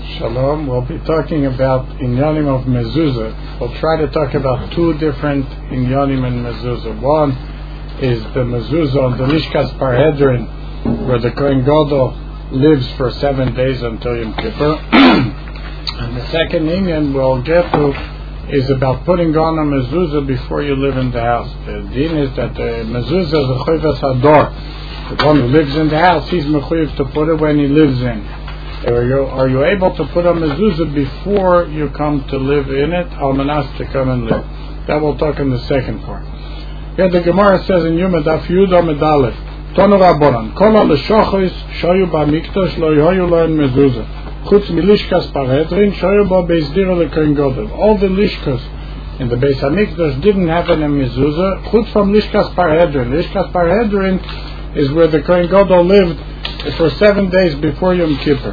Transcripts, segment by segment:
Shalom. We'll be talking about inyanim of mezuzah. We'll try to talk about two different inyanim in mezuzah. One is the mezuzah on the Lishkas Parhedrin, where the Kohen Gadol lives for 7 days until Yom Kippur. And the second inyan we'll get to is about putting on a mezuzah before you live in the house. The din is that the mezuzah is a chayvas hador. The one who lives in the house, he's mechuyev to put it when he lives in. Are you able to put a mezuzah before you come to live in it? Almanas to come and live. That we'll talk in the second part. Here the Gemara says in Yom Daf Yudah Medalef, Tonu Rabbanan, Kol ha'leshochos shayu ba'mikdash lo yoyu lo en mezuzah. Chutz milishkas parhedrin shayu ba beis dira lekohen gadol. All the lishkas in the Beis Hamikdash didn't have any mezuzah. Chutz from lishkas parhedrin. Lishkas parhedrin is where the Kohen Gadol lived for 7 days before Yom Kippur.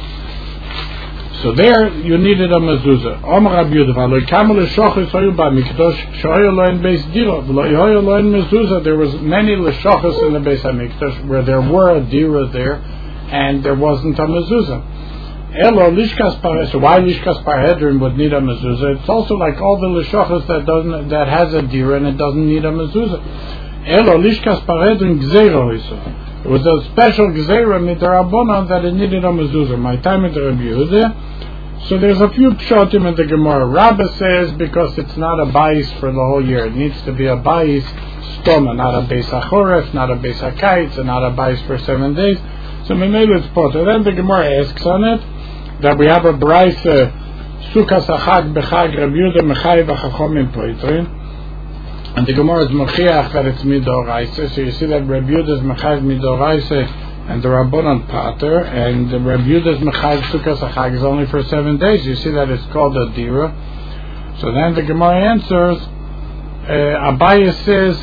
So there you needed a mezuzah. Amar Rabbi Yehuda, v'lo kamu l'shochos hayu b'mikdash shayu lo en beis dira v'lo hayu lo en mezuzah. There was many l'shochos in the Beis Hamikdash where there were a dira there, and there wasn't a mezuzah. Elo lishkas parhedrin. So why lishkas parhedrin would need a mezuzah? It's also like all the l'shochos that has a dira and it doesn't need a mezuzah. Elo lishkas parhedrin gzeiro iso. It was a special gzeira midrabanan that it needed a mezuzah. My time at the Rabbi Yehuda. So there's a few pshatim in the Gemara. Rabbi says because it's not a bais for the whole year. It needs to be a bais stoma, not a beis hachoref, not a beis hakayitz, and not a bais for 7 days. So Memele it's potter. Then the Gemara asks on it that we have a brayse sukas achag bechag Rabbi Yehuda mechayev achachomim poitrin. And the Gemara is Mochiach that it's Midoraisa. So you see that Rabbi Yehuda is Mechayev Midoraisa and the Rabbanan Pater, and the Rabbi Yehuda is Mechayev Sukkos HaChag is only for 7 days. You see that it's called a Dira. So then the Gemara answers, Abaye says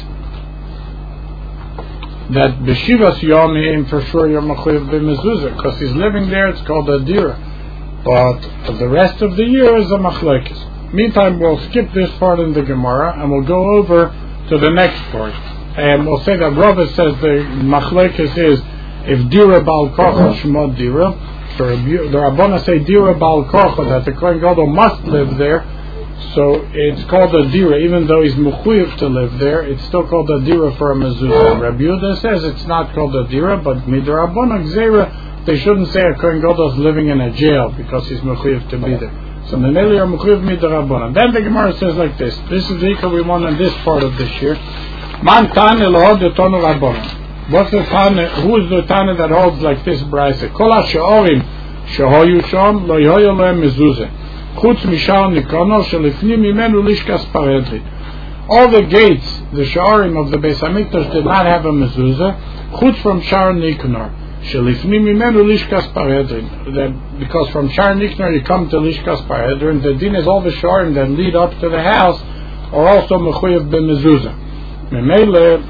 that B'Shivas Yomim for sure you're Mechayev B'Mezuzah, because he's living there, it's called a Dira. But for the rest of the year is a Machlekes. Meantime, we'll skip this part in the Gemara and we'll go over to the next part. And we'll say that Rava says the Machlekes is if Dira Bal Korcha Shmod Dira. So the Rabbana say Dira Bal Korcha, that the Kohen Gadol must live there. So it's called a Dira, even though he's Mechuyev to live there, it's still called a Dira for a mezuzah. Rabbi Yehuda says it's not called a Dira, but Midrabana Gzeira, they shouldn't say a Kohen Gadol is living in a jail because he's Mechuyev to be there. So the Meli are Mechuyev midrabanan. Then the Gemara says like this. This is the Ikar we want in this part of this year. Man Tane lohod de Tonu Rabbanan. What's the Tane? Who is the Tane that holds like this brayse? Kol ha'she'orim shehoyu shom lo yoyu lo mezuzah. Chutz mishar nikono shelifnim mimenu lishkas parhedrin. All the gates, the she'orim of the Beis Hamikdash did not have a mezuzah. Chutz from Shar Nikanor. Shelifnim mimenu lishkas parhedrin. That because from Shar Nikanor you come to lishkas parhedrin. The din is all the she'orim that lead up to the house are also mechuyev b'mezuzah. Memele,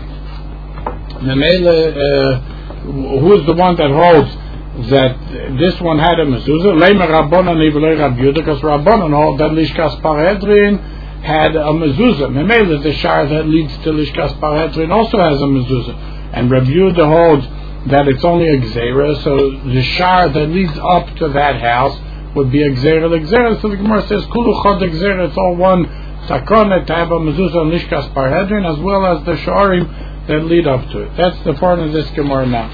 who is the one that holds that this one had a mezuzah? Leimer Rabbanan Ivelei Rabbi Yehuda, because Rabbanan hold that lishkas parhedrin had a mezuzah. Memele, the shar that leads to lishkas parhedrin also has a mezuzah, and Rabbi Yehuda holds that it's only a gzeira. So the shar that leads up to that house would be a gzeira. So the Gemara says kulu chod gzeira. It's all one sakona to have a mezuzah and lishkas parhedrin, as well as the sharim that lead up to it. That's the part of this Gemara now.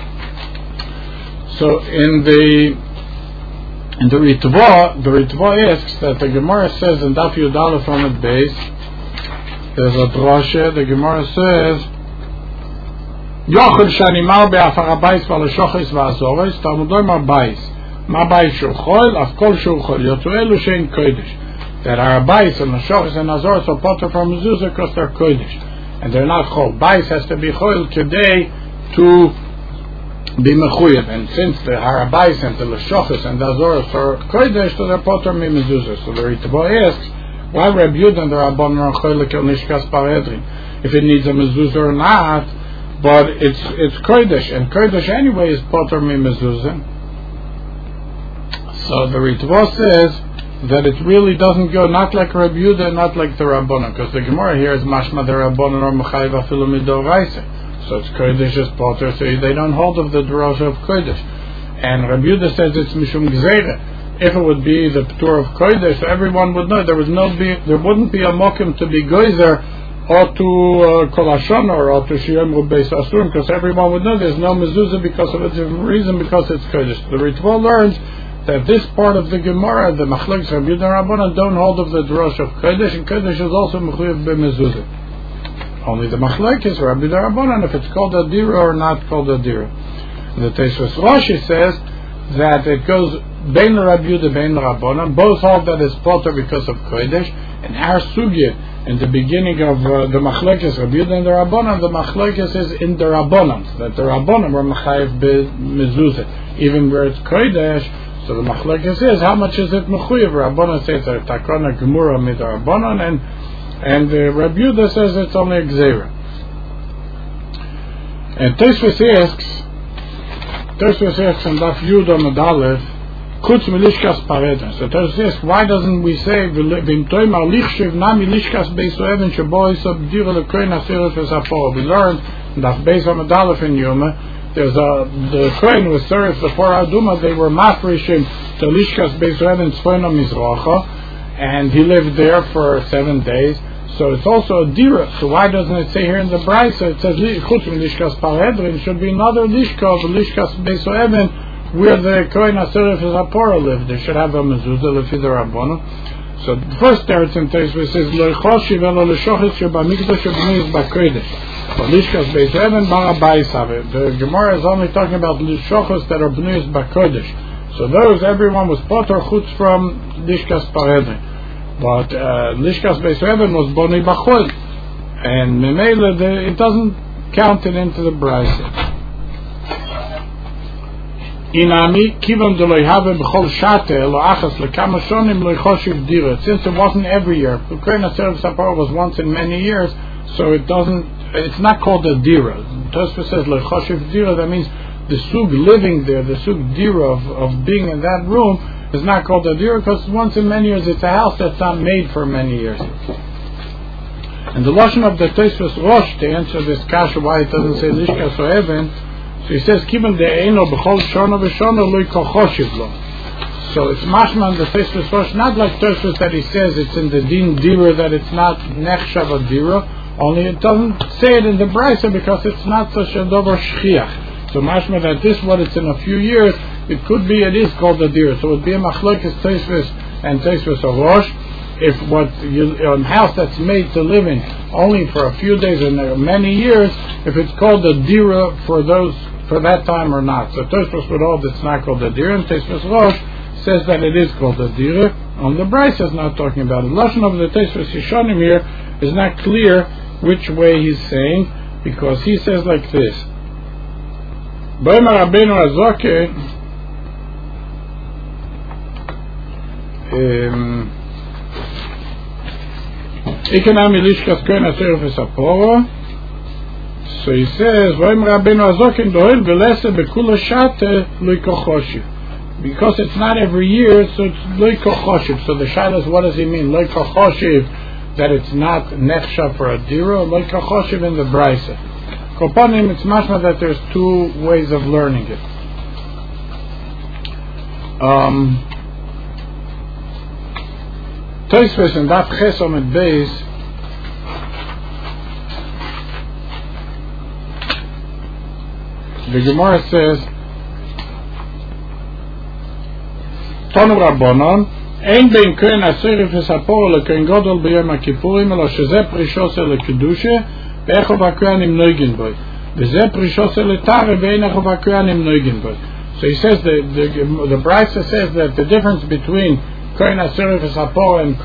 So in the Ritva asks that the Gemara says in Daf Yudalef on the base, there's a drasha. The Gemara says Yochel shanimal be'afar habayis v'aleshochos v'azores Talmudoi ma bayis ma bayis shulchol af kol shulchol yotu elu shein kodesh, that our bayis and leshochos and azores are potter from mezuzah because they're kodesh and they're not chol. Bayis has to be chol today to be mechuyev, and since the harabayis and the leshochos and the azores are kodesh, so they're potter mi mezuzah. So the Ritva asks why Rabbi Yehuda and the Rabbanan are chol lekel lishkas parhedrin if it needs a mezuzah or not. But it's kodesh, and kodesh anyway is potter mi mezuzah. So the Ritva says that it really doesn't go not like Rabbi Yehuda, not like the Rabbanan, because the Gemara here is mashma the Rabbanan or mechayev afilu midoraisa. So it's kodesh is potter, so they don't hold of the drasha of kodesh. And Rabbi Yehuda says it's mishum gzeira, if it would be the Ptur of Kodesh, so everyone would know there wouldn't be a mokim to be Geyser or to Kol Hashana or to Shiyom Beis Asurim, because everyone would know there's no mezuzah because of a different reason, because it's Kodesh. The Ritva learns that this part of the Gemara, the Machlokes Rabbi Yehuda and Rabbanan, don't hold of the Drosh of Kodesh, and Kodesh is also Mechuyev b'mezuzah. Only the Machlokes Rabbi Yehuda and Rabbanan, if it's called a Dira or not called a Dira. The Tosfos Rashi says that it goes Bein Rabbi Yehuda, Bein Rabbanan, both hold that it's Potter because of Kodesh, and our Sugya, in the beginning of the Machlokes Rabbi Yehuda and the Rabbanan, the Machlokes is in the Rabbanan, that the Rabbanan were Mechayev b'mezuzah, even where it's Kodesh. So the Machlokes is, how much is it Mechuyev? Rabbanan says that Takana Gemura mid Rabbanan, and Rabbi Yehuda says it's only a Gzeira. And Tosfos asks in Daf Yud Amud Aleph, Kutz Milishkas Paredon. So Tosfos asks, why doesn't we say V'im Toimar Lichshev Nami Lishkas Beis Oeven Shebo Yisab Dira Lekoin Aseret V'Sapor? We learned in Daf Beis Amud Aleph in Yoma. The Kohen was served the Por Aduma. They were mafrishim to Lishkas Beis Oeven Tzfono Mizracha, and he lived there for 7 days. So it's also a dira. So why doesn't it say here in the Brisa? It says Chutz Lishkas Paredrin. Should be another Lishka of Lishkas Beis Oeven where the Kohen Aseret V'Sapor lived. They should have a mezuzah lefi the Rabbanu. So the first teretz in Tosfos says Lo Choshiv Elo L'Shochis Shebamikdash Shebnei B'Kodesh. Lishkas Beis Oeven Bar Abayis. The Gemara is only talking about Lishachos that are Bnei B'Kodesh. So those, everyone was Potter Chutz from Lishkas Paredrin. But Lishkas Beis Oeven was Bnei B'Chol, and Memela it doesn't count it into the Brisa. Inami Kivam de Loihave B'Chol Shate Lo Achas Lekama Shonim Lo Choshiv Dira. Since it wasn't every year, the Kohen Aseret V'Sapor was once in many years, so it doesn't. It's not called a dira. Tosfos says Lo Choshiv Dira. That means the sug living there, the sug dira of being in that room is not called a dira, because once in many years it's a house that's not made for many years. And the lashon of the Tosfos Rosh to answer this kasha why it doesn't say Lishkas Oeven, so he says Kiven de'eno b'chol shona v'shona lo yikochoshiv lo. So it's mashman the Tosfos Rosh, not like Tosfos that he says it's in the din dira, that it's not nechshav a dira. Only it doesn't say it in the Brisa because it's not such a dover shchiach. So mashma that this what it's in a few years, it could be it is called a dira. So it would be a machlokes Tosfos and Tosfos Rosh. If a house that's made to live in only for a few days and many years, if it's called a dira for that time or not. So Tosfos would hold it's not called a dira, and Tosfos Rosh says that it is called a dira. On the Brisa is not talking about it. The lashon of the Tosfos Yishonim here is not clear which way he's saying, because he says like this. B'Omer Rabbeinu Azoke Ikenami Lishkas Kohen Aseret V'Sapor. So he says B'Omer Rabbeinu Azoke Doel V'Lese B'Kula Shate Lo Yikochoshiv. Because it's not every year, so it's Lo Yikochoshiv. So the shaila is, what does he mean? Lo Yikochoshiv, that it's not nechsha for a dira, like a choshev in the Brisa. Kopanim, it's mashma that there's two ways of learning it. Tosfos and Daf Ches Amud Beis the Gemara says Tonu Rabbanon אין בין כהן הסרף לספור לכהן גדול ביום הכיפורים, אלא שזה פרישוסה לקדושה ואיך ובכהנים נויגן בוי, וזה פרישוסה לטהרה ואין איך ובכהנים נויגן בוי. So he says the Brisa says that the difference between כהן הסרף לספור and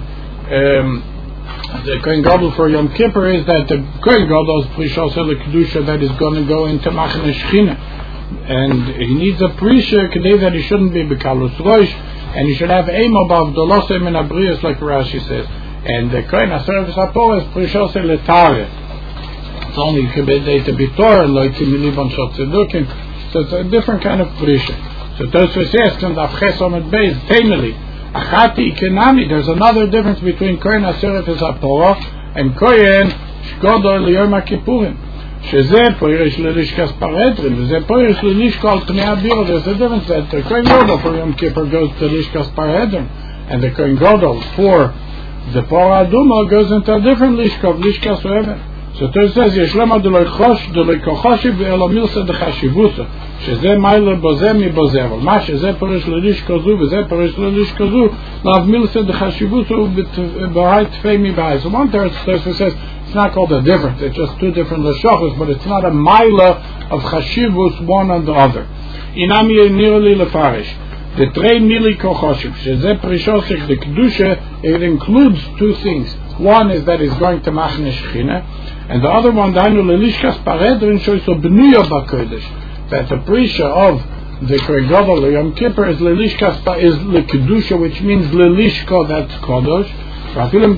the Kohen Gadol for Yom Kippur is that the Kohen Gadol is Prishos El Kedusha, that is going to go into Machne Shechina, and he needs a Prisha Kedei that he shouldn't be Bekalus Rosh, and he should have Eim above Dolosem and Abrius, like Rashi says. And the Kohen Aseret V'Sapor is Prishos El Letare. It's only Kedei to be Torah, like Milibon Shot Tzedukim. So it's a different kind of Prisha. So Tosfos asks in Daf Ches Amud Beis, Taimeli. Achati Kenami, there's another difference between Kohen Aseret V'Sapor and Kohen Shgodol Liyom HaKippurim. שזה פוירש ללשכס פרהדרין, וזה פוירש ללשכה על פני הבירו. There's a difference that the Kohen Gadol for Yom Kippur goes to lishkas parhedrin, and the Kohen Gadol for the Parah Aduma goes into a different lishka of lishkas oeven. So it says, יש למה דלוי כוחשי ואלו מילסה דחשיבוסה, שזה מיילה בוזה מבוזה, אבל מה שזה פרש ללשכה זו וזה פרש ללשכה זו, לאו מילסה דחשיבוסה ובהי תפי מבהי. So one Tosfos says, it's not called a difference, it's just two different leshachos, but it's not a mila of chashivus one on the other. Inami nirli lefarish. The trei mili kochoshiv, sheze prishosik the kedusha, it includes two things. One is that it's going to machne shechina, and the other one, dainu lelishkas parhedrin, shoyso b'nuya b'kodesh, that the prisha of the Kohen Gadol Yom Kippur is lelishkas is lekedusha, which means lelishka, that's kodesh. Maybe the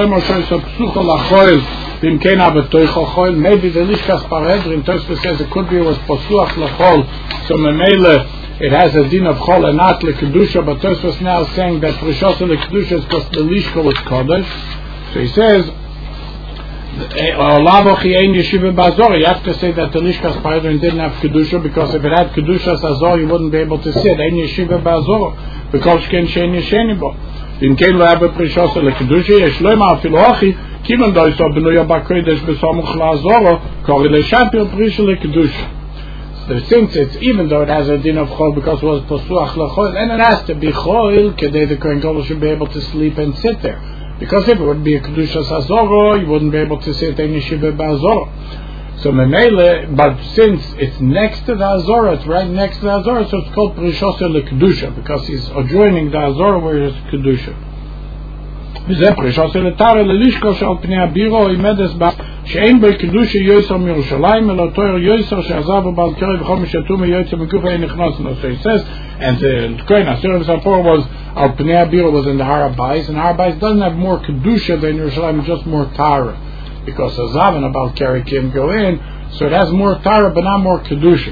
lishkas parhedrin, Tosfos says it could be it was pasuach lachol, so memele it has a din of chol and not lekedusha, but Tosfos now is saying that prishos lekedusha is because the lishka was kodesh. So he says, you have to say that the lishkas parhedrin didn't have kedusha, because if it had kedusha sazor, you wouldn't be able to sit. Ein yeshiva ba'azor, because ken shein yesheni bo. In kein lebe prishos lekedusha, yesh loima afilu achi, kivan do iso b'nuya b'kodesh b'samuch la'azor, kori le'shapir prisha lekedusha. So since it's, even though it has a din of chol because it was pasuach lachol, and it has to be chol, kedei the Kohen Gadol should be able to sleep and sit there. Because if it would be a kedusha sazoro, you wouldn't be able to sit in yeshiva ba'azoro. So memele, but since it's next to the azora, it's right next to the azora, so it's called prishos lekedusha, because he's adjoining the azora where it's kedusha. וזה פרישות לתאר ללשכה שעל פני הבירו עמדס בה שאין בו קדושה יויסר מירושלים אלא תואר יויסר שעזב ובעל קרי וכל משתום יויסר מקופה אין נכנסנו. So he says, and the Kohen Asir Sapor was al pnei habiro was in the Har HaBayis, and Har HaBayis doesn't have more kedusha than Yerushalayim, just more tara, because Azav and a Baal Keri can go in, so it has more tara but not more kedusha.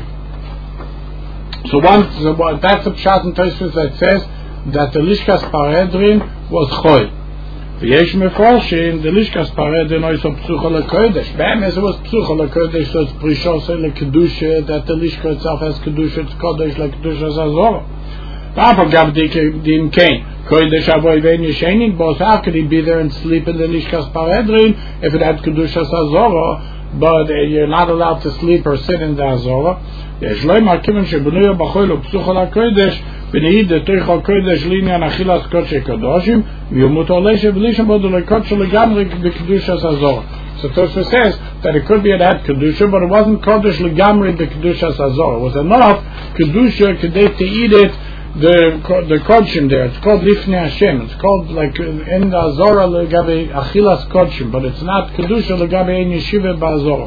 So that's the pshat in Tosfos that says that the lishkas parhedrin was choy. ויש מפורשים, the lishkas parhedrin also psucha lekodesh. Be'emes it was psucha lekodesh, so it's prishos lekedusha, that the lishka itself has kedusha, it's kodesh lekedusha zazor. Papa gab din kain kodesh avoy vein yeshenin, but how could he be there and sleep in the lishkas parhedrin if it had kedusha zazor? But you're not allowed to sleep or sit in the azora. יש להם הקימן שבנויה בחול ופסוחה לקודש ונהיד לתוך הקודש לעניין אכילת קודשי קדושים ויומות עולה שבלי שבודו לקודש לגמרי בקדוש הזור. So Tosfos says that it could be it had kedusha, but it wasn't kodesh legamri b'kedusha azor. It was enough kedusha kedei to eat it, the kodshim there. It's called lifnei Hashem. It's called like in the azora legabe achilas kodshim, but it's not kedusha legabe ein yeshiva ba'azora.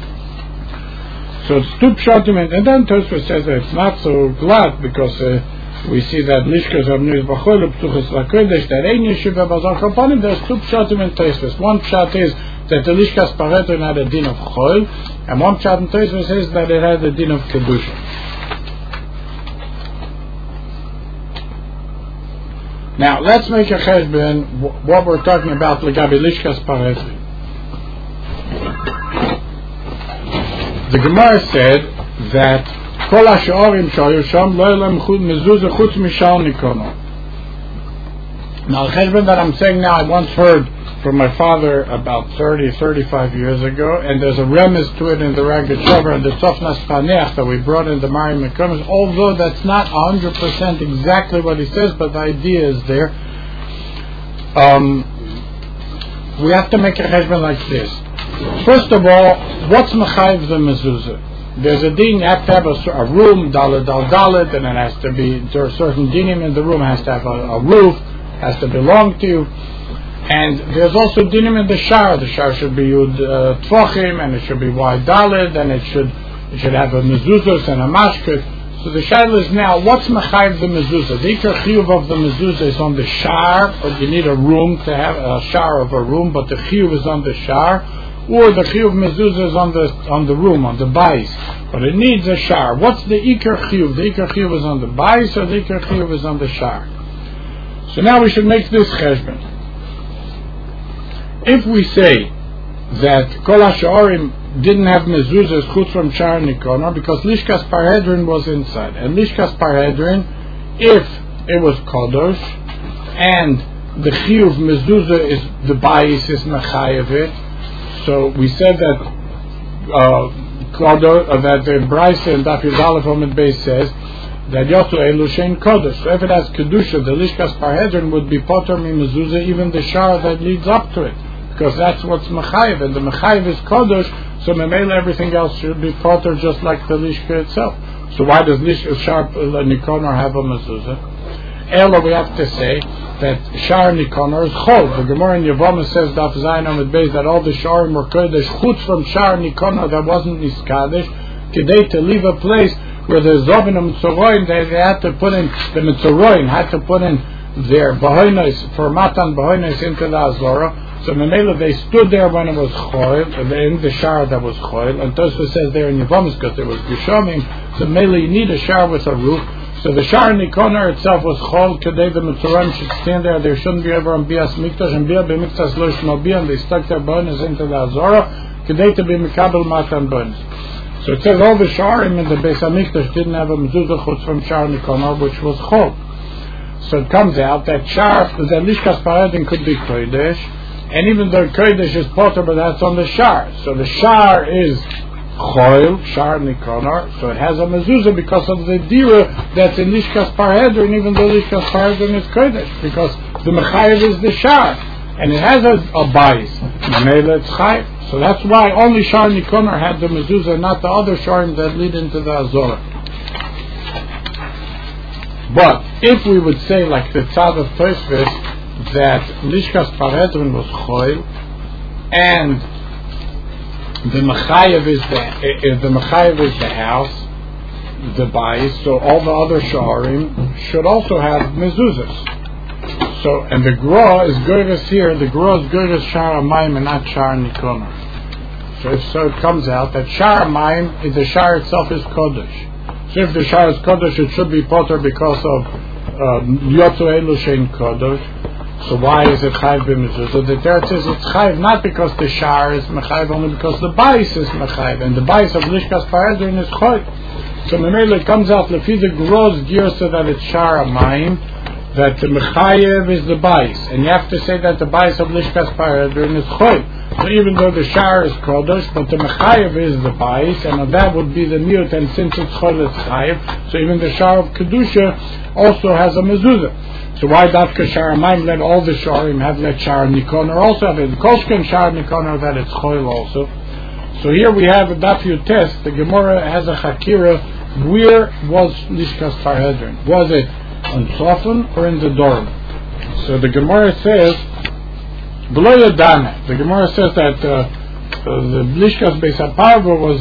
So it's two pshatim, and then Tosfos says that it's not so glad because we see that lishkas are nuyis b'chol p'tuchas lakodesh that ein yeshiva ba'azor. Upon him, there's two pshatim in Tosfos. One pshat is that the lishkas parhedrin had a din of chol, and one pshat in Tosfos says that it had a din of kedusha. Now let's make a cheshbon what we're talking about legabe lishkas parhedrin. The Gemara said that kol ha'shorim shayu sham lo yelem mezuzah chutz mishal nikono. Now the cheshbon that I'm saying now, I once heard from my father about 35 years ago, and there's a remiss to it in the Ragged Shover and the Tzofnas Paneach that we brought in the Mari Mekumis, although that's not 100% exactly what he says, but the idea is there. We have to make a cheshbon like this. First of all, what's mechayiv the mezuzah? There's a din, you have to have a room, dalet al dalet, and it has to be, there are certain dinim in the room, it has to have a roof, has to belong to you. And there's also dinim in the shar. The shar should be yud tvochim, and it should be wide dalet, and it should have a mezuzah and a mashkut. So the shayla is now, what's mechayiv the mezuzah? The ikar chiyuv of the mezuzah is on the shar, or you need a room to have a shar of a room, but the chiyuv is on the shar, or the chiyuv mezuzah is on the room, on the bais, but it needs a shar. What's the ikar chiyuv? The ikar chiyuv is on the bais, or the ikar chiyuv is on the shar? So now we should make this cheshbon. If we say that Kol HaShorim didn't have mezuzahs chutz from Shar Nikonor because Lishkas Parhedrin was inside. And Lishkas Parhedrin, if it was Kodosh, and the Chiyuv mezuzah is the Bayis is Mechayev it, so we said that that the Braisa and Daf Yud Aleph Amud Beis says that Yotu Elu Shein Kodesh. So if it has Kedusha, the Lishkas Parhedrin would be Potter Mi Mezuzah, even the Shar that leads up to it, because that's what's Mechayev, and the Mechayev is Kodesh, so Memela everything else should be Potter just like the Lishka itself. So why does Shar Nikonor have a Mezuzah? Ela, we have to say that Shar Nikonor is Chol. The Gemara in Yevamah says Daf Zayin Amud Beis that all the Sharim were Kodesh chutz from Shar Nikonor that wasn't Niskadesh, Kedei to leave a place where the Zovin and Mitzoroim, they had to put in, the Mitzoroim had to put in their Bahoinos, for Matan Bahoinos into the Azorah. So Memela, they stood there when it was Choil, in the Shar that was Choil, and Tosfos says there in Yevamah because there was Geshomim, so Memela you need a Shar with a roof. So the Shar Nikonor itself was Chol, Kedei the Mitzoroim should stand there, they shouldn't be ever on Bias Mikdash, and Bias B'Mikdash Lo Shmo Bia, and they stuck their Bahoinos into the Azorah, Kedei to be Mikabel Matan Bahoinos. So it says all the Sharim in the Beis HaMikdash didn't have a mezuzah chutz from Shar Nikonor, which was Chol. So it comes out that the Lishkas Parhedrin could be Kodesh, and even though Kodesh is Potter, but that's on the Shar. So the Shar is Chol, Shar Nikonor, so it has a mezuzah because of the Dira that's in Lishkas Parhedrin, even though Lishkas Parhedrin is Kodesh, because the Mechayev is the Shar, and it has a bias. Memela it's Chayev. So that's why only Shar Nikonor had the mezuzah, not the other Sharim that lead into the Azorah. But if we would say, like the Tzad of Tosfos, that Lishkas Parhedrin was Choil, and the Mechayev is the house, the Bayis, so all the other Sharim should also have mezuzahs. So, and the Gra is Gerges here, the Gra is Gerges Shar HaMayim and not Shar Nikonor. So it comes out that Shar HaMayim, the Shar itself is Kodesh. So if the Shar is Kodesh, it should be Potter because of Yotu Elu Shein Kodesh. So why is it Chayiv b'mezuzah? The Teretz says it's Chayiv not because the Shar is Mechayiv, only because the Bayis is Mechayiv, and the Bayis of Lishkas Parhedrin is Choy. So Memela it comes out Lefi the Gross gear so that it's Shar HaMayim, that the Mechayev is the Bayis, and you have to say that the Bayis of Lishkas Parhedrin is Choy. So even though the Shar is Kodesh, but the Mechayev is the Bayis, and that would be the Miyut, and since it's Choy it's Chayiv, so even the Shar of Kedusha also has a mezuzah. So why Dafka Shar HaMayim let all the Sharim have let Shar Nikonor also have it? Koshken Shar Nikonor that it's Choil also. So here we have a Daf Yud Tes. The Gemara has a Chakira. Where was Lishkas Parhedrin? Was it on Tzofan or in the Dorim? So the Gemara says, B'lo Yadana. The Gemara says that the Lishkas Beis HaParva was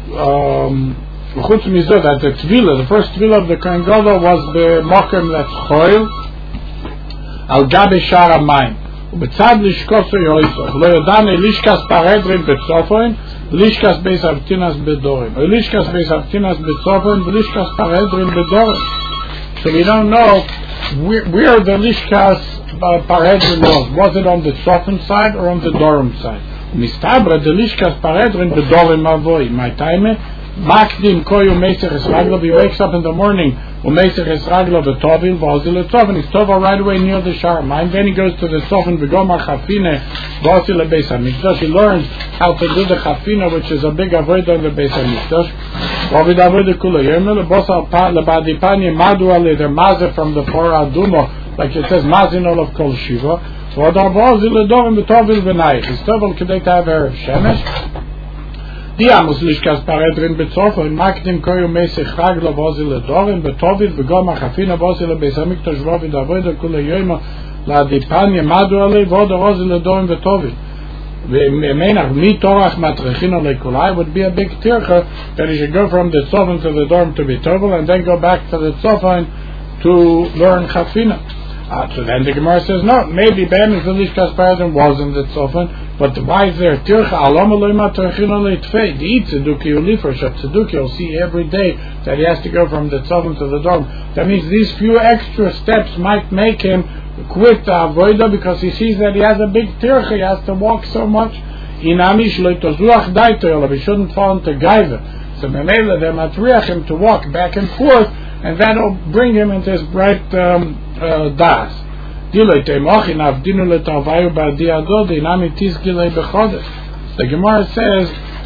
Chutz Mizot, that the Tvila, the first Tvila of the Kohen Gadol was the Mokem that's Choil Al Gabe Shar HaMayim. U'betzad Lishkoso Yoiso. B'lo Yadana Lishkas Parhedrin B'Tzofan, Lishkas Beis HaPtinas B'Dorim. Or Lishkas Beis HaPtinas B'Tzofan, Lishkas Parhedrin B'Dorim. So we don't know where the Lishkas Parhedrin was. Was it on the Tzofan side or on the Dorim side? Mistabra the Lishkas Parhedrin B'Dorim Avoi. My time, Makdim Koyu Meisech Esraglo. He wakes up in the morning. Umeisech Esraglo B'Tovil V'Ozil Tzofan. He's Tova right away near the Shar HaMayim. Then he goes to the Tzofan V'Gomar Chafine V'Ozil Beis HaMikdash. He learns how to do the Chafina, which is a big avodah in the Beis HaMikdash. V'Ovid avodah Kula Yomel B'Osal Lebadipani Madu Ale. They're Mazeh from the Torah Adumo, like it says Mazin Ol of Kol Shiva. V'Odar V'Ozil Ledorim B'Tovil V'Nayich. He's Tovel Kedei to have Erev Shemesh. Diamus Lishkas Parhedrin B'Tzofan, Makdim Koyu Meisech Raglo V'Ozil Ledorim B'Tovil V'Gomar Chafina V'Ozil Beis HaMikdash V'Ovid avodah Kula Yomel Ladipani Madu Ale V'Odar V'Ozil Ledorim B'Tovil. Would be a big tircha that he should go from the Tzofan to the Dorm to be Tovel and then go back to the Tzofan to learn Chafina. So then the Gemara says, no, maybe Ben is the Lishkas Parhedrin was in the Tzofan, but why is there tircha? The eat Tzeduki Ulifer Tzeduki, you'll see every day that he has to go from the Tzofan to the Dorm. That means these few extra steps might make him quit the avodah because he sees that he has a big tircha, he has to walk so much. Inami shlo tozuach daito, we shouldn't fall into gaiva. So Memela they matriach him to walk back and forth, and that'll bring him into his bright das. The Gemara says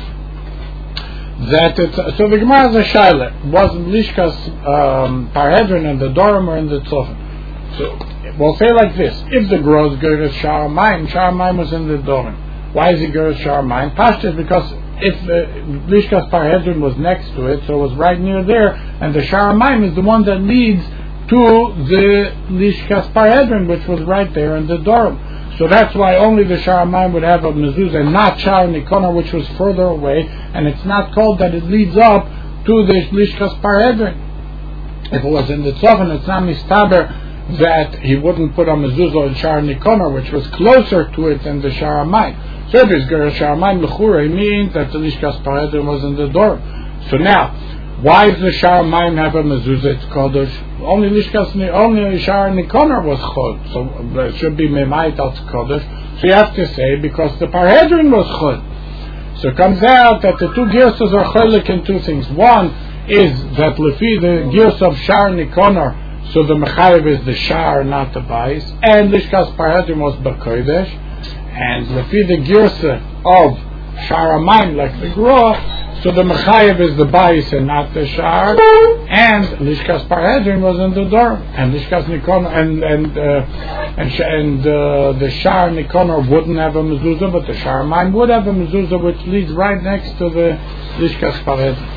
that so the Gemara is a shaila. Wasn't Lishkas Parhedrin and the Dorim or in the Tzofim? So we'll say like this: if the growth Gerus Shar Mayim was in the Dorim. Why is it Gerus Shar Mayim? Pashta is because if the Lishkas Parhedrin was next to it, so it was right near there, and the Shar Mayim is the one that leads to the Lishkas Parhedrin, which was right there in the Dorim. So that's why only the Shar Mayim would have a mezuzah, and not Shar Nikona, which was further away, and it's not called that it leads up to the Lishkas Parhedrin. If it was in the Tzofim, it's not mistaber that he wouldn't put a mezuzah in Shar Nikona, which was closer to it than the Shar Mayim. So if it's Gerus Shar Mayim L'chura, it means that the Lishkas Parhedrin was in the Dorim. So now, why does the Shar Mayim have a mezuzah? It's called only Shar Nikonar was chod, so it should be Memayit al Kodesh. So you have to say because the Parhedrin was chod. So it comes out that the two girsas are cholik in two things. One is that lefi the girs of Shar Nikonar, so the mechayev is the Shar, not the Bais, and Lishkas Parhedrin was B'Kodesh, and lefi the girsa of Shar Mayim like the Groh. So the Mechayev is the Bais and not the Shar, and Lishkas Parhedrin was in the door, and Lishkas Nikona and the Shar Nikona wouldn't have a mezuzah, but the Shar Mayim would have a mezuzah, which leads right next to the Lishkas Parhedrin.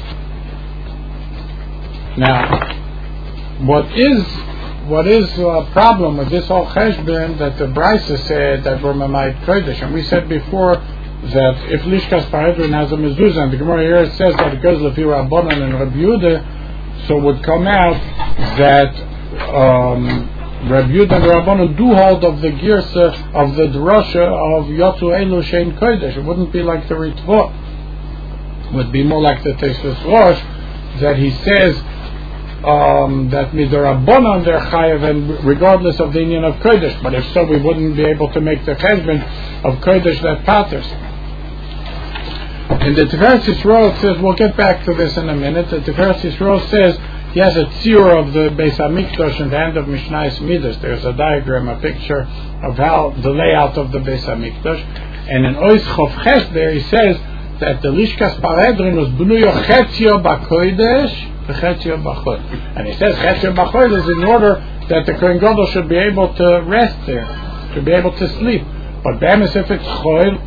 Now, what is a problem with this whole cheshbon that the Brisa said that we're Memayit Kodesh, and we said before that if Lishkas Parhedrin has a mezuzah, and the Gemara here says that it goes Lefi Rabbanan and Rabbi Yehuda, so it would come out that Rabbi Yehuda and Rabbanan do hold of the girsa of the drasha of Yotzu Elu Shein Kodesh. It wouldn't be like the Ritva. It would be more like the Tosfos Rosh, that he says that midrabanan they're chayav, and regardless of the union of kodesh. But if so, we wouldn't be able to make the cheshbon of kodesh that patters. And the Tiferes Yisrael says, we'll get back to this in a minute. The Tiferes Yisrael says he has a tzir of the Beis Hamikdash in the end of Mishnayos Midas. There's a diagram, a picture of how the layout of the Beis Hamikdash. And in Ois Chof Ches there he says that the Lishkas Parhedrin was b'nuyo chetzio b'kodesh v'chetzio b'chod. And he says chetzio b'chod is in order that the Kohen Gadol should be able to rest there, to be able to sleep. But be'emes if it's choil,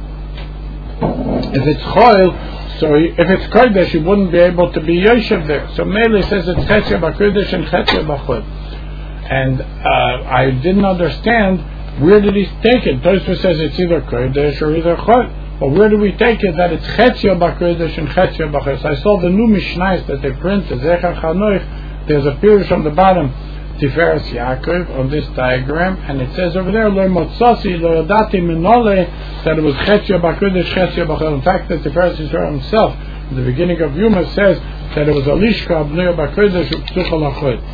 so if it's kodesh, he wouldn't be able to be yoshev there. So Mele says it's chetzio b'kodesh and chetzio b'chod. And I didn't understand where did he take it. Tosfos says it's either kodesh or either chod. But where do we take it that it's chetzio b'kodesh and chetzio b'chod? So I saw the new Mishnayos that they printed. Zecher Chanoich. There's a pirush on the bottom, Tiferes Yaakov, on this diagram, and it says over there, Lo motzasi lo yadati minole, that it was chetzio b'kodesh, chetzio b'chod. In fact, the Tiferes Yisrael himself, in the beginning of Yuma, says that it was a lishka b'nuyo b'kodesh u'psucha l'chod.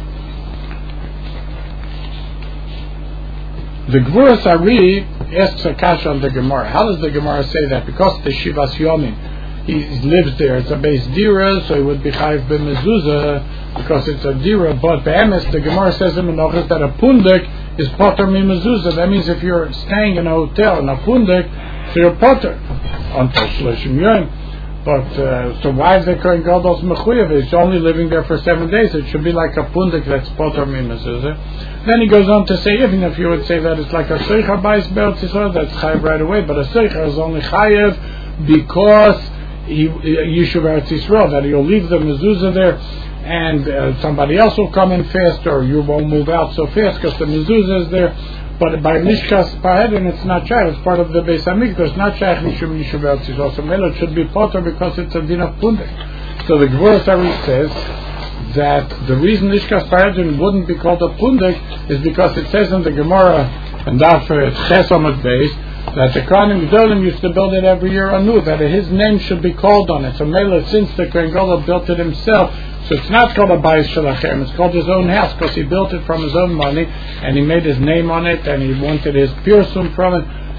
The Gvuras Ari asks a kasha on the Gemara. How does the Gemara say that? Because the Shivas Yomim, he lives there. It's a base dira, so he would be chayiv b'mezuzah because it's a dira. But be'emes, the Gemara says in Menachos that a pundik is poter mi mezuzah. That means if you're staying in a hotel in a pundik, so you're poter until Shloshim Yom. But so why is the Kohen Gadol's mechuyev? He's only living there for 7 days. It should be like a pundik that's poter mi mezuzah. Then he goes on to say, even if you would say that it's like a seicha bais be'eretz Yisrael, that's chayev right away. But a seicha is only chayev because Yishuv Eretz Yisrael, that he'll leave the mezuzah there, and somebody else will come in faster, or you won't move out so fast because the mezuzah is there. But by Lishkas Parhedrin, it's not shaykh. It's part of the Beis Hamikdash. It's not shaykh Yishuv Eretz Yisrael. So Melo should be potter because it's a din of pundik. So the Gvuras Ari says that the reason Lishkas Parhedrin wouldn't be called a pundik is because it says in the Gemara, and therefore it's Ches Amud Beis, that the Kohanim Gedolim used to build it every year anew, that his name should be called on it. So Mela, since the Kohen Gadol built it himself, so it's not called a Bayis Shalachem, it's called his own house, because he built it from his own money, and he made his name on it, and he wanted his pirsum from it.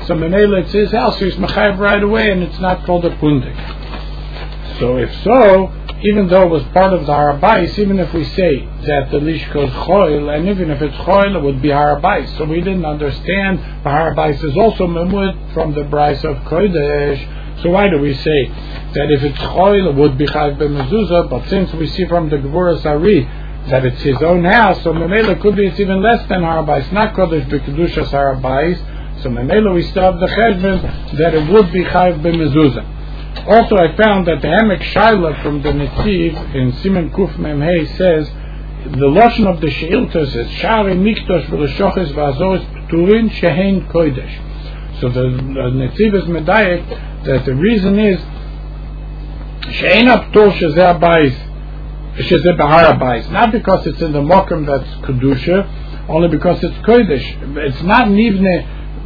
So Menela, it's his house, so he's Mechayev right away, and it's not called a Pundik. So if so, even though it was part of the Harabais, even if we say that the Lishka is Choil, and even if it's Choil, it would be Harabais. So we didn't understand the Harabais is also Memud from the Brais of Kodesh. So why do we say that if it's Choil, it would be Chayiv b'mezuzah, but since we see from the Gevuras Ari that it's his own house, so Memela could be it's even less than Harabais, not Kodesh b'Kedushas Harabais, so Memela we still have the Cheshbon that it would be Chayiv b'mezuzah. Also, I found that the Emek Shaila from the Netziv in Siman Kuf Mem Hey says the Lashon of the Sheiltos is Shari Mikdosh v'Leshoches v'Azoros Pturin Shehein Kodesh. So the Netziv is medayek that the reason is Shehein Aptur Shezeh Abayis Shezeh Bahar Abayis, not because it's in the Mokum that's Kedusha, only because it's Kodesh. It's not Nivne,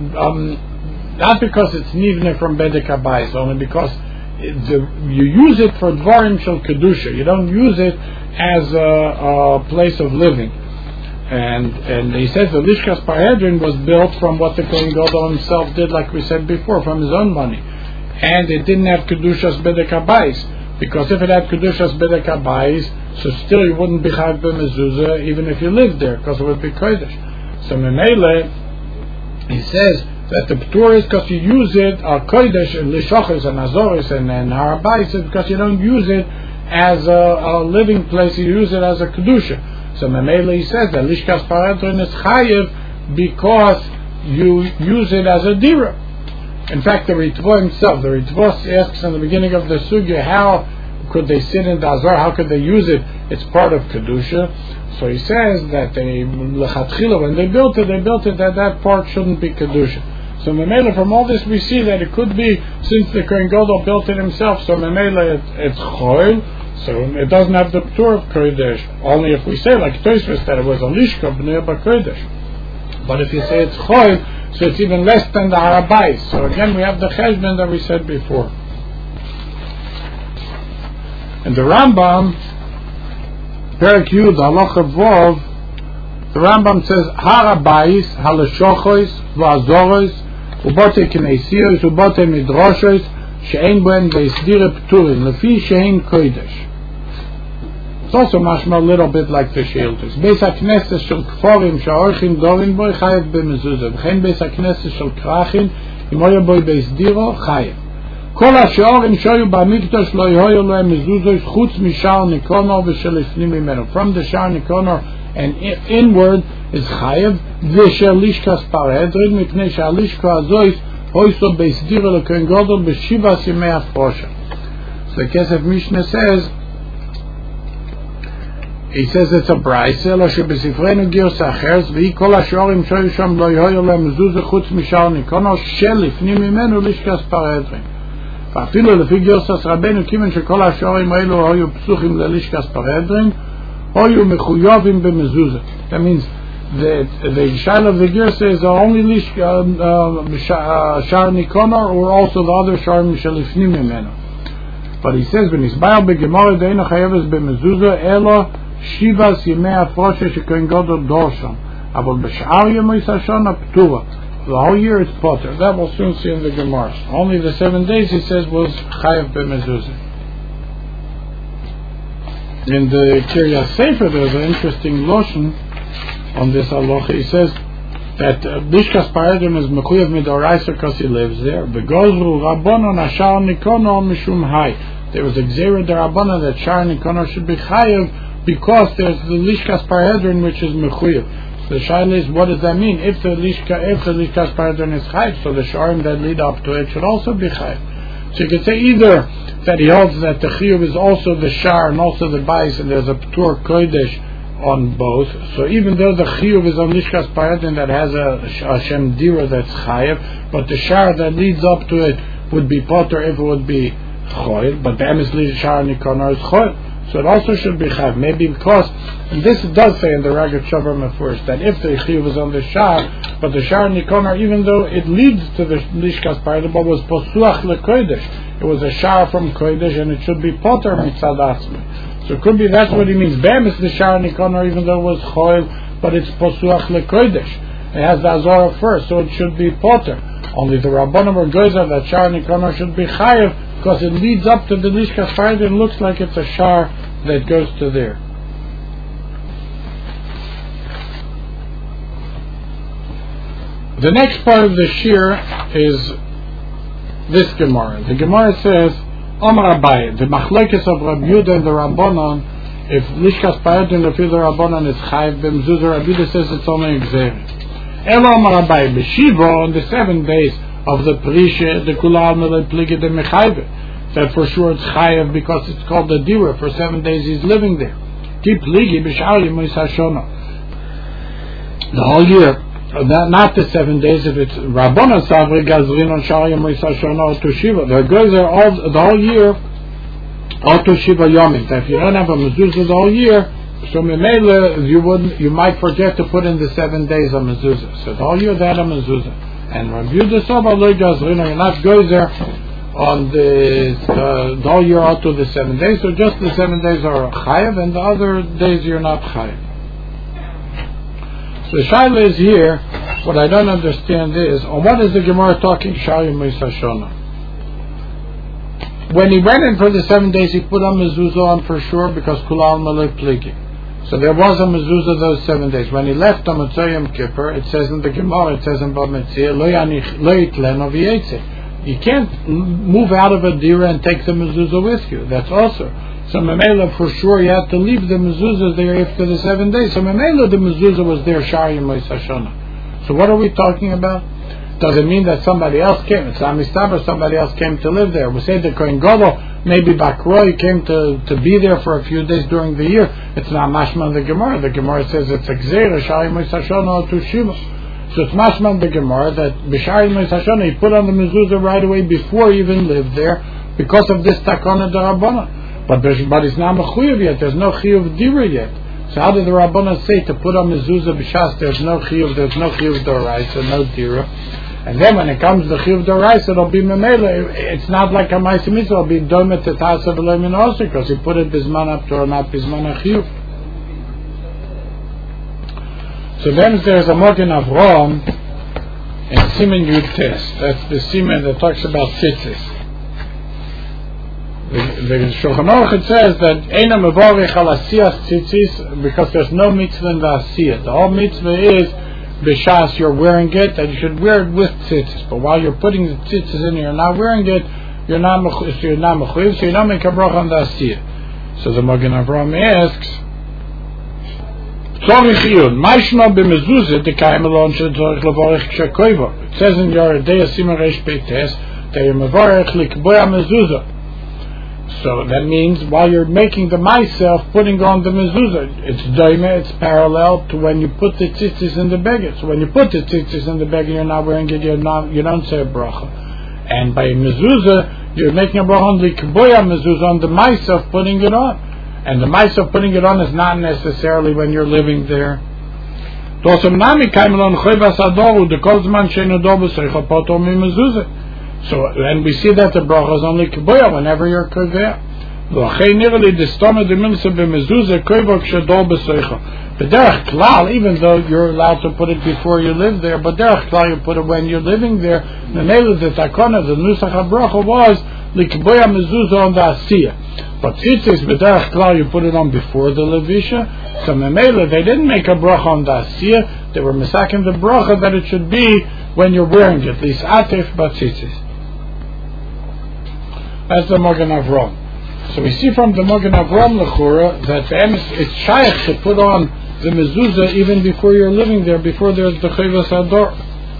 not because it's Nivne from Bedek Abayis, only because you use it for Dvarim Shel Kedusha. You don't use it as a place of living. And he says the Lishkas Parhedrin was built from what the Kohen Gadol himself did, like we said before, from his own money. And it didn't have Kedushas Bedek Habayis, because if it had Kedushas Bedek Habayis, so still you wouldn't be Chayav b'mezuzah even if you lived there, because it would be Kodesh. So Memele, he says that the Ptur is because you use it, Kodesh and Lishoches and Azoris and Harabais, because you don't use it as a living place, you use it as a Kedusha. So Memele, he says that Lishkas Parhedrin is Chayiv because you use it as a Dira. In fact, the Ritva himself, the Ritva asks in the beginning of the Sugya, how could they sit in the Azar, how could they use it? It's part of Kedusha. So he says that Lechatchila, when they built it that part shouldn't be Kedusha. So Memele, from all this we see that it could be, since the Kohen Gadol built it himself, so Memele it's Choil, so it doesn't have the Ptur of Kodesh, only if we say, like Tosfos, that it was a Lishka B'nei Kodesh. But if you say it's Choil, so it's even less than the Harabais. So again, we have the Cheshbon that we said before. And the Rambam, Perek Yud, Halacha Vov, the Rambam says, Harabais, Halashochoz, V'Azoros, Ubote Kneisiyos, Ubote Midroshos, She'ein Bohen Be'isdire Pturin, Lefi She'ein Kodesh. It's also mashma a little bit like the Sheiltos. Beis HaKnesses Shel Kforim She'orchim Dorin Boi Chayev b'mezuzah. V'chein Beis HaKnesses Shel Krachin Imoyo Boi Be'isdiro Chayev. Kol HaShe'orim Shoyu Ba'mikdosh Lo Yehoyo Lohem Mezuzos Chutz Mishar Nikonor V'Shelifnim Mimenu. From the Shar Nikonor and inward is Chayev. V'Shel Lishkas Parhedrin Mipnei She'alishka Azois Hoyso Be'isdiro L'Kohen Gadol B'Shivas Yemei HaFrosha. So the Kesef Mishnah says, he says it's a Braisa, lo shebesifreinu gios achers, v'hi kol ha-shorim shoyu sham lo yehoyo le'mezuzah chutz mishar nikono shel lifnim mimenu lishkas parhedrin. V'afilu lefi giosas rabbeinu kimen shekol ha-shorim ha'elu hoyu psuchim le'lishkas parhedrin, hoyu mechuyovim b'mezuzah. That means the shayla of the girsa is only shar nikono, or also the other sharim shel lifnim mimenu. But he says when he's ba'al be'gemorah de'ena chayeves b'mezuzah elo Shivas Yemei HaFrosha Shekohen Gadol Dorsham, Avol B'Shar Yemei Sashana Ptura. The whole year is Potter. That we'll soon see in the Gemara. Only the 7 days, he says, was Chayev b'mezuzah. In the Kiryas Sefer, there's an interesting lotion on this halacha. He says that Lishkas Parhedrin is Mechuyev Midoraisa because he lives there. V'gozru Rabbanon Ashar Nikono Mishum Hai. There was a Gzeira D'Rabbanan that Shar Nikono should be Chayev because there's the Lishkas Parhedrin which is Mechuyev. The Shaila is, what does that mean? If the Lishkas Parhedrin is Chayev, so the Sharim that lead up to it should also be Chayev. So you could say either that he holds that the Chiyuv is also the Shar and also the Bais, and there's a Ptur Kodesh on both. So even though the Chiyuv is on Lishkas Parhedrin that has a Shem Dira that's Chayev, but the Shar that leads up to it would be Potter if it would be Choil, but the Emes Shar Nikonar is Choil. So it also should be Chayav. Maybe because, and this does say in the Ragat Shavram first, that if the Chiyuv is on the Shar, but the Shar Nikonar, even though it leads to the Lishkas Parhedrin, but was Posuach LeKodesh, it was a Shar from Kodesh, and it should be Potter Mitzad Asmi. So it could be that's what he means. Bam is the Shar Nikonar, even though it was Choil, but it's Posuach LeKodesh. It has the Azorah first, so it should be Potter. Only the Rabbanim were gozer that Shar Nikono should be chayev because it leads up to the Lishkas Parhedrin and looks like it's a shar that goes to there. The next part of the shir is this Gemara. The Gemara says, Omar Abaye, the machlokes of Rabbi Yehuda and the Rabbanon, if Lishkas Parhedrin and the Rabbanon is chayev b'mezuzah, Rabbi Yehuda says it's only exeris. Elo Omar Abaye, b'shiva, on the 7 days of the Prisha, the Kulal Melech Pligi de Mechayve, that for sure it's chayev because it's called the Dira. For 7 days he's living there. Keep Pligi b'shar Yemos Hashona. The whole year. Not the 7 days. If it's Rabbana Savri Gazrin on Shar Yemos Hashona to Shiva, there goes there all the whole year. All to Shiva Yomim. If you don't have a mezuzah the whole year, so Memela you might forget to put in the 7 days of mezuzah. So the whole year they had a mezuzah. And Rabbi Yehuda Soba Lo Gazrin, you're not goes there on the whole year out to the 7 days. So just the 7 days are chayev, and the other days you're not chayev. So the shaila is here. What I don't understand is, on what is the Gemara talking? Shar Yemos Hashona. When he went in for the 7 days, he put on mezuzah on for sure because Kulal Melech Pligi. So there was a mezuzah those 7 days. When he left on Motzei Yom Kippur, it says in the Gemara, it says in Bava Metzia, Lo Yitleno V'Yetze. You can't move out of a dira and take the mezuzah with you. That's also. So Memela, for sure, you have to leave the mezuzah there after the 7 days. So Memela, the mezuzah was there, Shar Yemos Hashona. So what are we talking about? Does it mean that somebody else came? It's Amistaber, somebody else came to live there. We say the Kohen Gadol, maybe Bakroi came to be there for a few days during the year. It's not mashman the Gemara. The Gemara says it's Exera, Shar Yemos Hashona to Shiva. So it's mashman the Gemara that B'Shar Yemos Hashona, he put on the mezuzah right away before he even lived there because of this takana d'Rabbanan. But it's not mechuyev yet. There's no chiyuv dira yet. So how did the Rabbanan say to put on mezuzah b'shas? There's no chiyuv d'oraisa, no dira. And then when it comes to chiyuv d'oraisa, it'll be memela. It's not like a ma'aseh mitzvah. It'll be domet tetasa v'lo min also because he put it bisman up to or not bisman chiyuv. So then there's a Magen Avraham in Siman Yud Tes. That's the Siman that talks about tzitzis. The Shulchan Aruch, it says that Eina mevorich al asiyas tzitzis because there's no mitzvah in the asiyah. The whole mitzvah is b'shas you're wearing it, that you should wear it with tzitzis. But while you're putting the tzitzis in, you're not wearing it. You're not mechuyev, so you don't make a bracha on the asiyah. So the Magen Avraham asks, it says in Yoredei Siman Reish Peites that you're mevorech likboya mezuzah. So that means while you're making the myself, putting on the mezuzah, it's doime, it's parallel to when you put the tzitzis in the beged. So when you put the tzitzis in the beged, you're not wearing it, you don't say a bracha. And by mezuzah, you're making a bracha on the likboya mezuzah, on the myself, putting it on. And the mice of putting it on is not necessarily when you're living there. So and we see that the bracha is only kiboya whenever you're kovea. But derech klal, even though you're allowed to put it before you live there, but derech klal you put it when you're living there. The neilu the takona, the nusach habracha was likboya mezuzah on the asiyah. But tzitzis b'derech klal you put it on before the levisha. So memela they didn't make a bracha on the asiyah. They were misaking the bracha that it should be when you're wearing it. At least atif but tzitzis. That's the Magen Avraham. So we see from the Magen Avraham Lechura that it's shaykh to put on the mezuzah even before you're living there, before there's the chayvas hador.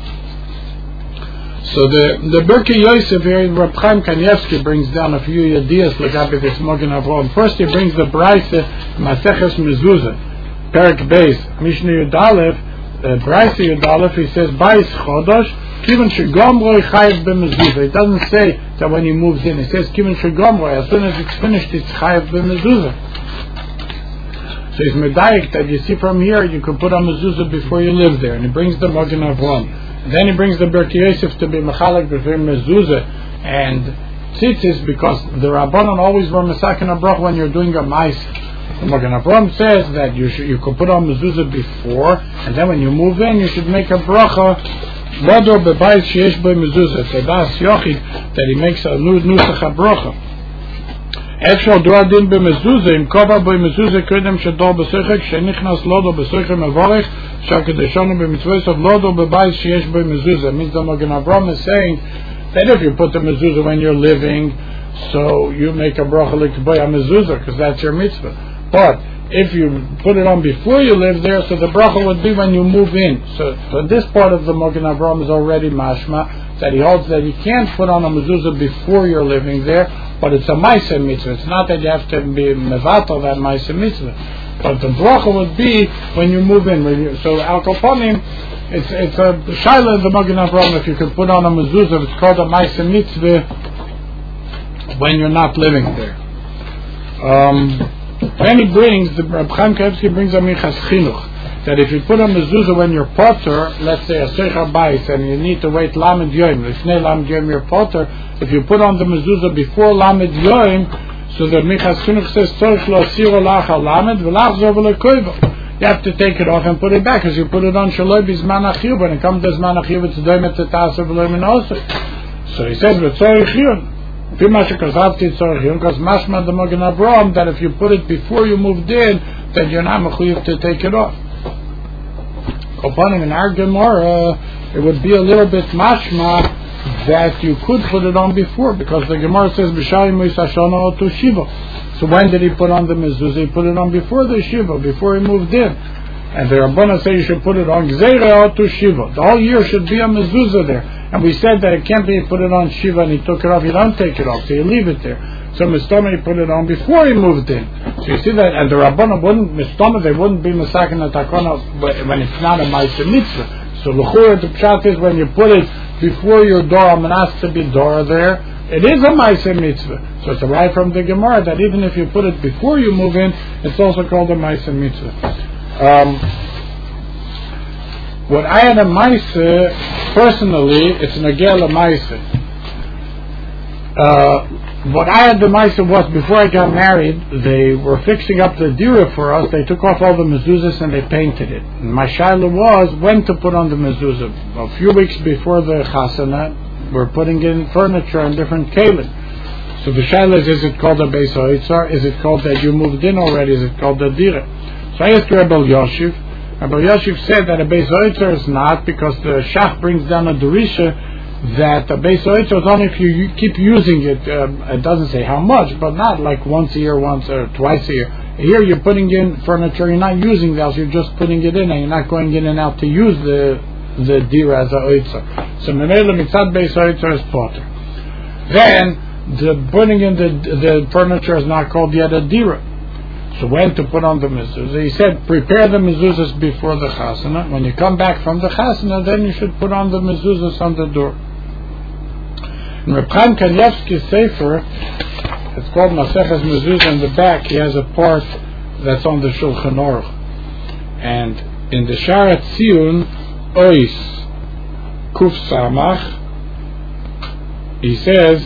So the Birkei Yosef here, Reb Chaim Kanievsky brings down a few ideas like this Magen Avraham. First he brings the Braisa Maseches Mezuzah, Perek Beis, Mishnah Yud Aleph, Braisa Yud Aleph. He says Bais Chodosh Kivan Shegomroi Chayev b'Mezuzah. It doesn't say that when he moves in. It says Kivan Shegomroi. As soon as it's finished, it's Chayev b'Mezuzah. So it's medayik that you see from here. You can put on mezuzah before you live there, and he brings the Magen Avraham. Then he brings the Birkei Yosef to be mechalek between mezuzah and tzitzis because the Rabbanon always were mesaken a brach when you're doing a mais. The Magen Avraham says that you could put on mezuzah before, and then when you move in, you should make a bracha Lodo bebayis sheyesh bo mezuzah. So that's yochid that he makes a nusach habrocha. אפשר דו הדין במזוזה, אם קובע בו מזוזה קודם שדור בסויכה, כשנכנס לודו בסויכה מבורך, שהקדשנו במצווה סוף לודו בבית שיש בו מזוזה. It means the Magen Avraham is saying that if you put the mezuzah when you're living, so you make a bracha l'kibay a mezuzah, because that's your mitzvah. But if you put it on before you live there, so the bracha would be when you move in. So this part of the Magen Avraham is already mashma, that he holds that you can't put on a mezuzah before you're living there, but it's a ma'aseh mitzvah. It's not that you have to be mevatel that ma'aseh mitzvah, but the bracha would be when you move in. So al kopanim, it's a shaila of the Magen Avraham if you could put on a mezuzah. It's called a ma'aseh mitzvah when you're not living there. Then he brings, the Reb Chaim Kanievsky brings a minchas chinuch, that if you put on mezuzah when you're potter, let's say a seicha bayis, and you need to wait lamed yoim, lifnei lamed yoim you're potter, if you put on the mezuzah before lamed yoim, so the minchas chinuch says tzorich lo asiro lach al lamed v'lachzor v'lekoivo. You have to take it off and put it back, because you put it on shaloi bizman achiyuv. When it comes to zman achiyuv, it's doimet tetasa v'lo minose. So he says v'tzorich yun. Because mashma the Magen Avraham that if you put it before you moved in, then you're not mechuyev to take it off. Upon him in our Gemara, it would be a little bit mashma that you could put it on before, because the Gemara says b'shayim u'isashana to shiva. So when did he put on the mezuzah? He put it on before the shiva, before he moved in. And the Rabbana say you should put it on gzeira to shiva. The whole year should be a mezuzah there. And we said that it can't be put it on shiva and he took it off. You don't take it off, so you leave it there. So Mistama he put it on before he moved in. So you see that, and the Rabbana wouldn't, Mistama, they wouldn't be masakin at takana when it's not a ma'aseh mitzvah. So l'chura the pshat is when you put it before your door, amanas to be door there, it is a ma'aseh mitzvah. So it's right from the Gemara that even if you put it before you move in, it's also called a ma'aseh mitzvah. What I had a ma'aseh, personally, it's nagel a ma'aseh. What I had the ma'aseh was, before I got married, they were fixing up the dira for us. They took off all the mezuzahs and they painted it. And my shaila was when to put on the mezuzah. A few weeks before the chasana, we're putting in furniture and different kelim. So the shaila is it called a beis ha'otzar? Is it called that you moved in already? Is it called a dira? So I asked Rebbe Yoshiv. Rebbe Yoshiv said that a beis ha'otzar is not, because the Shach brings down a derisha that a beis ha'otzar is only if you keep using it. It doesn't say how much, but not like once a year, once or twice a year. Here you're putting in furniture, you're not using the house, you're just putting it in, and you're not going in and out to use the dira as a otzar. So memela mitzad beis ha'otzar is potter. Then the putting in the furniture is not called yet a dira. So when to put on the mezuzah? He said, prepare the mezuzahs before the chasana. When you come back from the chasana, then you should put on the mezuzahs on the door. In Reb Chaim Kanievsky's sefer, it's called Maseches Mezuzah. In the back, he has a part that's on the Shulchan Aruch. And in the Sharat Tziyun, Ois Kuf Samach, he says,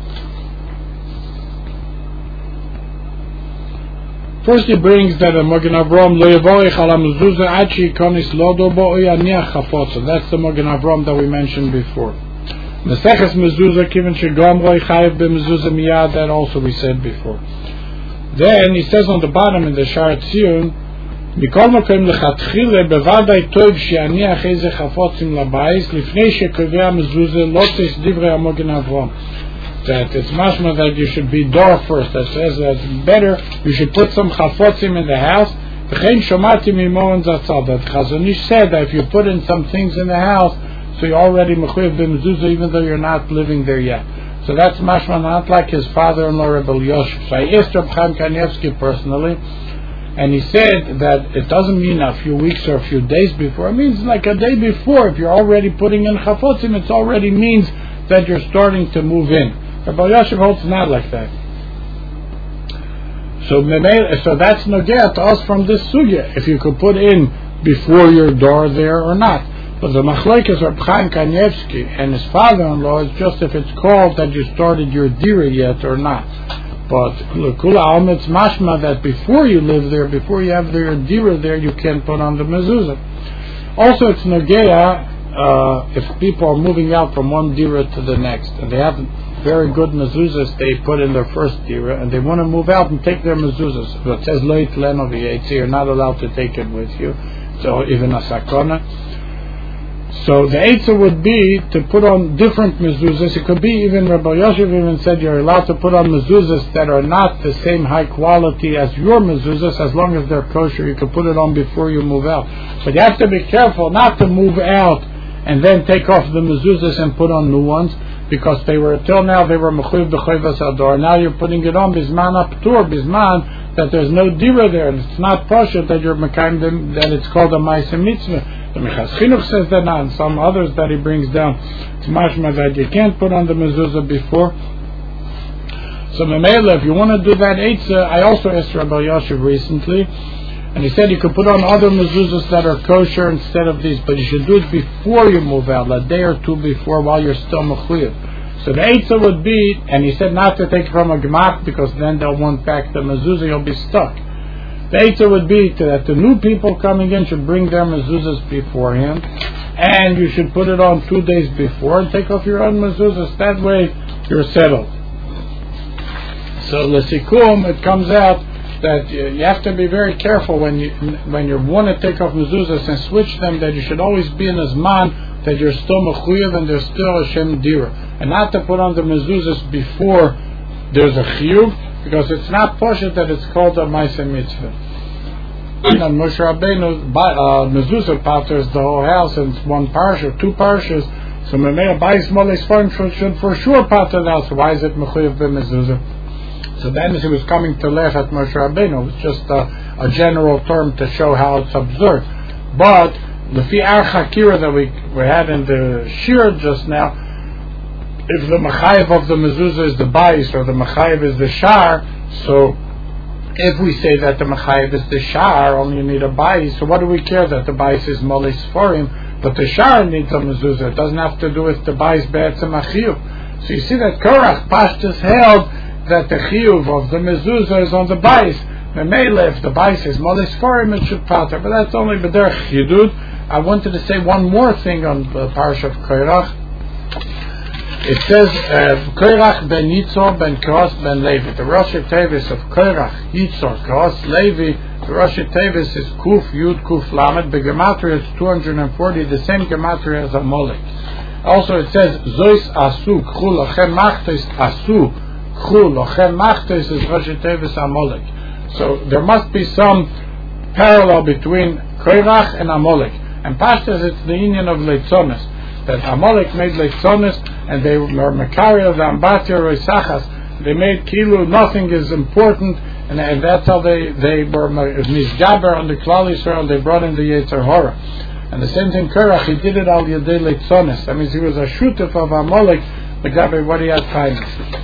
first he brings that a Magen Avraham lo yevorech ala mezuzah ad she'yikonis lodo bo o yaniach chafotza. That's the Magen Avraham that we mentioned before. Maseches mezuzah kiven shegam roi chayev b'mezuzah miyad, that also we said before. Then he says on the bottom in the Sharat Tziyun, mikol makom lechatchile bevadai tov she'yaniach eze chafotzim labayis lifnei shekovea mezuzah lo tes divrei Magen Avraham. That it's mashma that you should be door first. That says that it's better you should put some chafotzim in the house. That Chazon Ish said that if you put in some things in the house, so you're already mechuyev b'mezuzah even though you're not living there yet. So that's mashma not like his father-in-law Rebbe Yosef. So I asked Reb Chaim Kanievsky personally, and he said that it doesn't mean a few weeks or a few days before. It means like a day before. If you're already putting in chafotzim, it already means that you're starting to move in. Rabbi Yosef holds not like that. So that's nogea to us from this sugya, if you could put in before your door there or not. But the machlekes Reb Chaim Kanievsky and his father-in-law is just if it's called that you started your dira yet or not. But kula alm, it's mashma that before you live there, before you have your dira there, you can't put on the mezuzah. Also, it's nogea if people are moving out from one dira to the next, and they have very good mezuzahs they put in their first dira, and they want to move out and take their mezuzahs. So it says lo yitleno v'yetzi, you're not allowed to take it with you. So even a sakona. So the eitzah would be to put on different mezuzahs. It could be even Rabbi Yosef even said you're allowed to put on mezuzahs that are not the same high quality as your mezuzahs, as long as they're kosher. You can put it on before you move out. But you have to be careful not to move out and then take off the mezuzahs and put on new ones, because they were till now they were mechuyev b'chayvas ador. Now you're putting it on bisman aptur, bisman that there's no dira there, and it's not pasha that you're mekayim them, that it's called a ma'aseh mitzvah. The Mechas Chinuch says that now, and some others that he brings down. It's mashma that you can't put on the mezuzah before. So Memela, if you want to do that eitzah, I also asked Rabbi Yosef recently, and he said you could put on other mezuzahs that are kosher instead of these, but you should do it before you move out, a day or two before, while you're still mechuyev. So the eitzah would be, and he said not to take from a gemach, because then they'll want back the mezuzah, you'll be stuck. The eitzah would be that the new people coming in should bring their mezuzahs beforehand, and you should put it on 2 days before and take off your own mezuzahs. That way you're settled. So l'sikum, it comes out that you have to be very careful when you want to take off mezuzahs and switch them, that you should always be in a zman that you're still mechuyev and there's still a shem dira, and not to put on the mezuzahs before there's a chiyuv, because it's not poshet that it's called a ma'aseh mitzvah. And Moshe Rabbeinu mezuzah paters the whole house, and it's one parsha, two parshas. So Memei Bayis Molei Sfarim should for sure pater the house. Why is it mechuyev b'mezuzah? So then he was coming to laugh at Moshe Rabbeinu. It was just a general term to show how it's observed. But the Fi'ar Chakira that we had in the Shir just now, if the Mechayev of the mezuzah is the Bayis or the Mechayev is the Shar, so if we say that the Mechayev is the Shar, only you need a Bayis, so what do we care that the Bayis is Molei Sfarim, but the Shar needs a mezuzah? It doesn't have to do with the Bayis Be'etzem HaChiyuv. So you see that Korach Pashtus held that the chiyuv of the mezuzah is on the bais. Memele, if the bais is molei sfarim, it should pater. But that's only b'derech yidud. I wanted to say one more thing on the parsha of Korach. It says Korach ben Yitzor ben Kos ben Levi. The Rosh Tevis of Korach, Yitzor, Kos, Levi. The Rosh Tevis is Kuf Yud Kuf Lamed. The gematria is 240. The same gematria as Amalek. Also, it says Zois Asu K'chul Lachem Machtes Asu. So there must be some parallel between Korach and Amalek. And Pashtas, it's the union of Leitzonis, that Amalek made Leitzonis, and they were Mekaria, the Ambatya, Roisachas. They made Kilu, nothing is important, and that's how they were Mizjaber on the Klal Yisrael. They brought in the Yetzer Hora. And the same thing Korach, he did it al Yedei Leitzonis. That means he was a shutef of Amalek, the Gabi, what he had kindness.